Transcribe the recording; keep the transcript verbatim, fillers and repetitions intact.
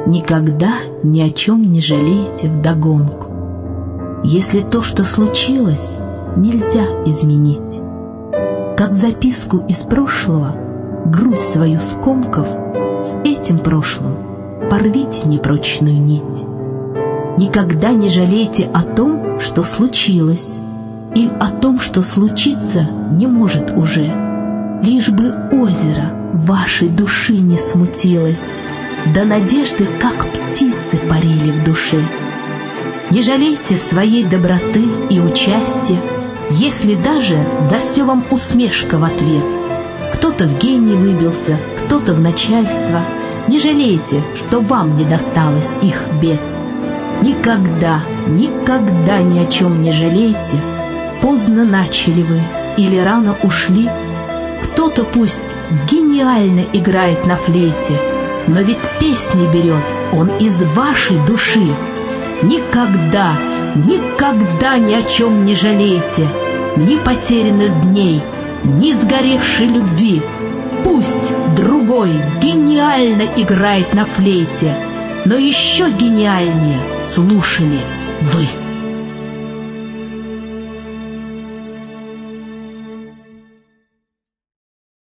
Никогда ни о чем не жалейте вдогонку. Если то, что случилось, нельзя изменить, как записку из прошлого, грусть свою скомков, с этим прошлым порвите непрочную нить. Никогда не жалейте о том, что случилось, или о том, что случиться не может уже, лишь бы озеро вашей души не смутилось, да надежды, как птицы, парили в душе. Не жалейте своей доброты и участия, если даже за все вам усмешка в ответ. Кто-то в гений выбился, кто-то в начальство. Не жалейте, что вам не досталось их бед. Никогда, никогда ни о чем не жалейте. Поздно начали вы или рано ушли. Кто-то пусть гениально играет на флейте, но ведь песни берет он из вашей души. Никогда, никогда ни о чем не жалейте, ни потерянных дней, ни сгоревшей любви. Пусть другой гениально играет на флейте, но еще гениальнее слушали вы.